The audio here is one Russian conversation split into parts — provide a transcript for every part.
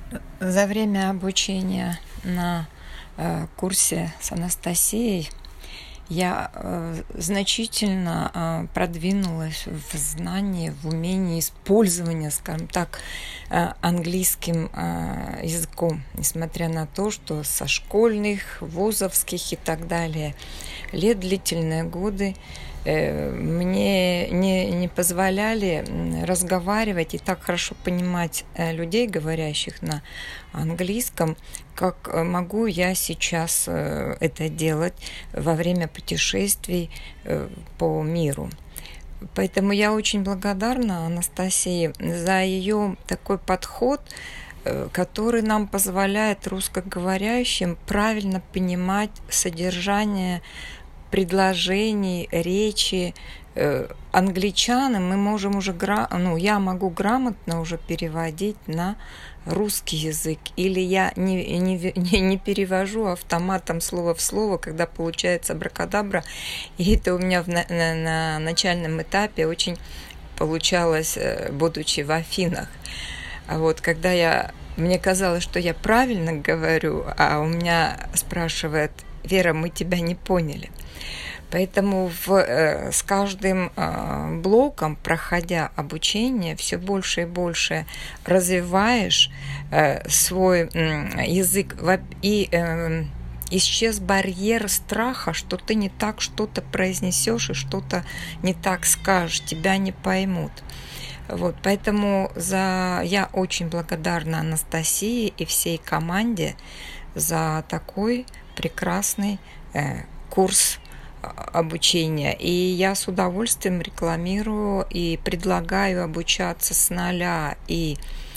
За время обучения на курсе с Анастасией я значительно продвинулась в знании, в умении использования, скажем так, английским языком, несмотря на то, что со школьных, вузовских и так далее лет, длительные годы мне не позволяли разговаривать и так хорошо понимать людей, говорящих на английском, как могу я сейчас это делать во время путешествий по миру. Поэтому я очень благодарна Анастасии за ее такой подход, который нам позволяет русскоговорящим правильно понимать содержание предложений, речи. Англичанам мы можем уже, я могу грамотно уже переводить на русский язык, или я не перевожу автоматом слово в слово, когда получается абракадабра, и это у меня на начальном этапе очень получалось, будучи в Афинах. А вот когда мне казалось, что я правильно говорю, а у меня спрашивает: Вера, мы тебя не поняли. Поэтому с каждым блоком, проходя обучение, все больше и больше развиваешь свой язык, и исчез барьер страха, что ты не так что-то произнесешь и что-то не так скажешь, тебя не поймут. Вот, поэтому я очень благодарна Анастасии и всей команде за такой прекрасный курс обучения. И я с удовольствием рекламирую и предлагаю обучаться с нуля и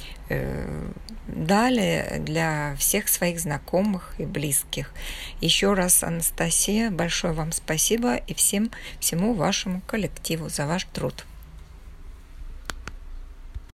далее для всех своих знакомых и близких. Еще раз, Анастасия, большое вам спасибо и всему вашему коллективу за ваш труд.